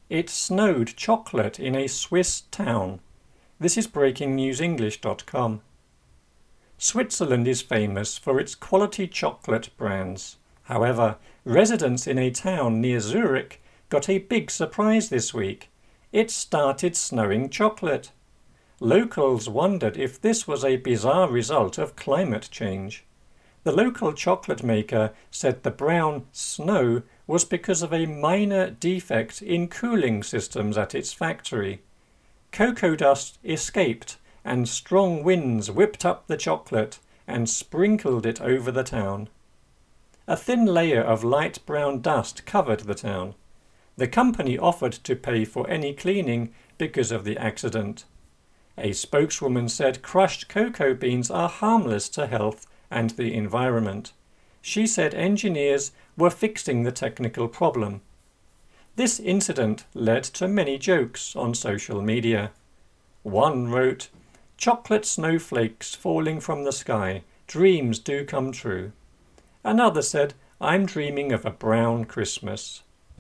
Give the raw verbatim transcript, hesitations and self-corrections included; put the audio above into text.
It snowed chocolate in a Swiss town. This is breaking news english dot com. Switzerland is famous for its quality chocolate brands. However, residents in a town near Zurich got a big surprise this week. It started snowing chocolate. Locals wondered if this was a bizarre result of climate change. The local chocolate maker said the brown snow was because of a minor defect in cooling systems at its factory. Cocoa dust escaped and strong winds whipped up the chocolate and sprinkled it over the town. A thin layer of light brown dust covered the town. The company offered to pay for any cleaning because of the accident. A spokeswoman said crushed cocoa beans are harmless to health and the environment. She said engineers were fixing the technical problem. This incident led to many jokes on social media. One wrote, "Chocolate snowflakes falling from the sky, dreams do come true." Another said, "I'm dreaming of a brown Christmas."